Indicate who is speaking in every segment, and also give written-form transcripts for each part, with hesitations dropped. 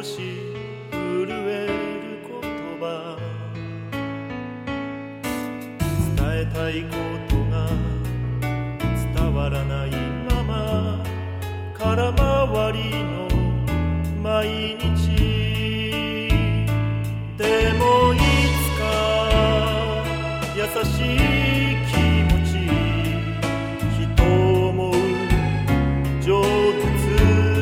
Speaker 1: 少し震える言葉、伝えたいことが伝わらないまま空回りの毎日でもいつか優しい気持ち人を思う成仏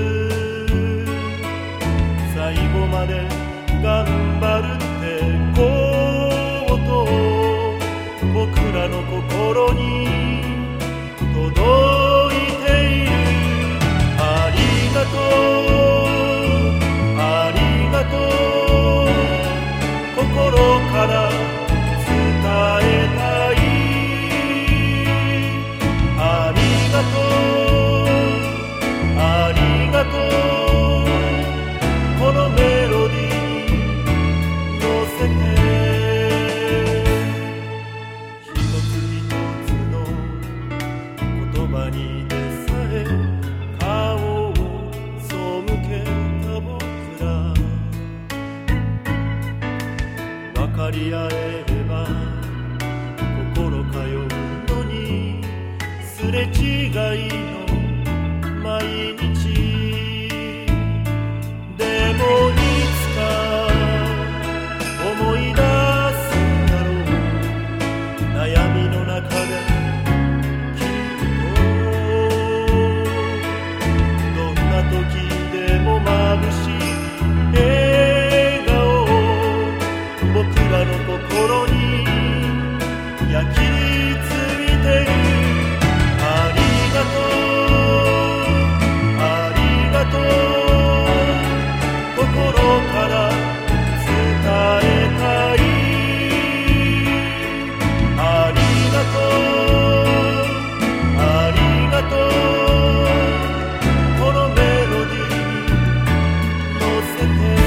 Speaker 1: 最後まで頑張るってこと僕らの心に届いている。ありがとうありがとう心から伝えたい。ありがとうありがとうこのメロディーに乗せて一つ一つの言葉にでさえ顔を背けた僕ら分かり合えれば心通うのにすれ違いの毎日でもいつか思い出すんだろう悩みの中できっとどんな時でも眩しい笑顔僕らの心に焼き付いてる。ありがとうありがとう心から伝えたい。ありがとうありがとうこのメロディーに乗せて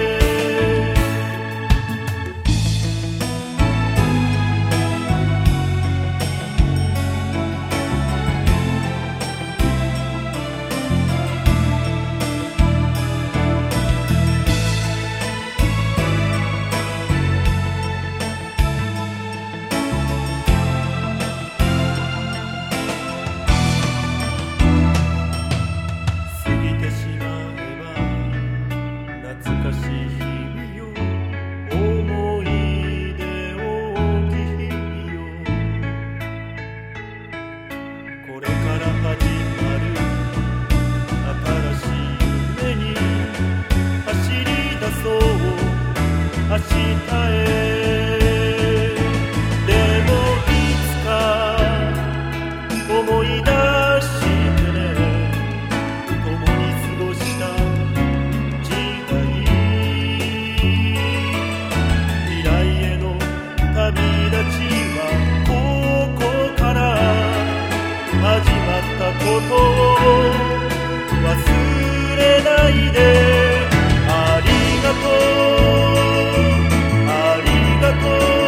Speaker 1: 懐かしい日々よ思い出多き日々よこれから始まる新しい夢に走り出そう明日へ。でもいつか思い出してね共に過ごした旅立ちはここから始まったことを忘れないで。ありがとうありがと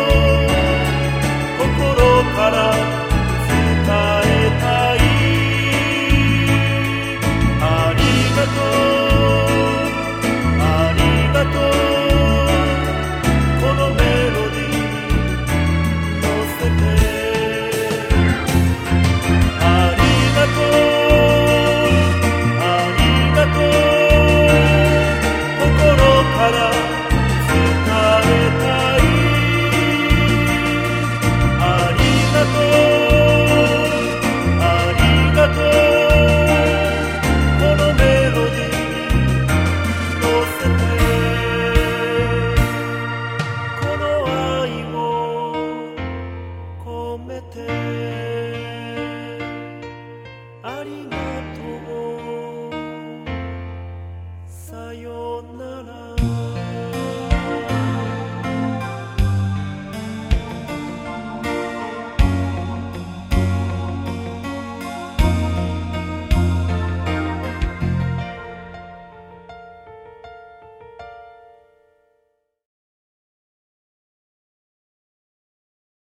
Speaker 1: う心から伝えたい。ありがとうありがとうこのメロディーありがとうさよなら。